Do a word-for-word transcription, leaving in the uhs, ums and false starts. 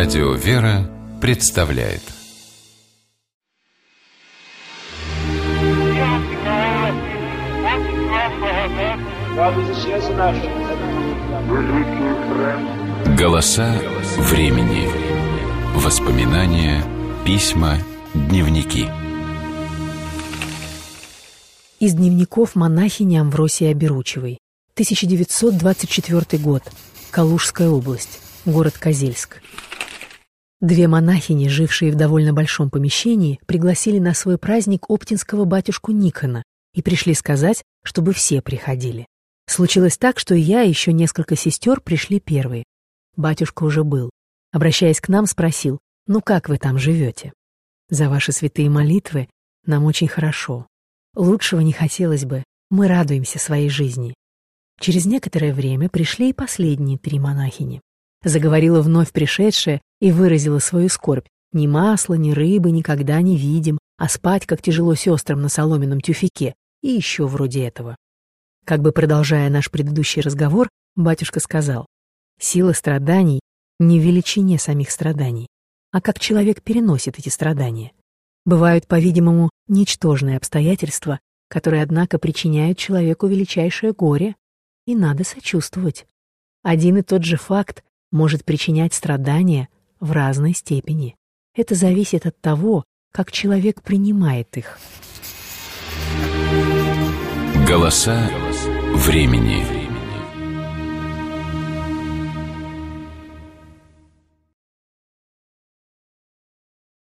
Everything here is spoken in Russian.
Радио «Вера» представляет. Голоса времени. Воспоминания, письма, дневники. Из дневников монахини Амвросии Оберучевой. тысяча девятьсот двадцать четвёртый год. Калужская область. Город Козельск. Две монахини, жившие в довольно большом помещении, пригласили на свой праздник оптинского батюшку Никона и пришли сказать, чтобы все приходили. Случилось так, что я и еще несколько сестер пришли первые. Батюшка уже был. Обращаясь к нам, спросил: «Ну как вы там живете? За ваши святые молитвы нам очень хорошо. Лучшего не хотелось бы, мы радуемся своей жизни». Через некоторое время пришли и последние три монахини. Заговорила вновь пришедшая и выразила свою скорбь. Ни масла, ни рыбы никогда не видим, а спать как тяжело сестрам на соломенном тюфяке и еще вроде этого. Как бы продолжая наш предыдущий разговор, батюшка сказал: «Сила страданий не в величине самих страданий, а как человек переносит эти страдания. Бывают, по-видимому, ничтожные обстоятельства, которые, однако, причиняют человеку величайшее горе, и надо сочувствовать. Один и тот же факт может причинять страдания в разной степени. Это зависит от того, как человек принимает их». Голоса времени.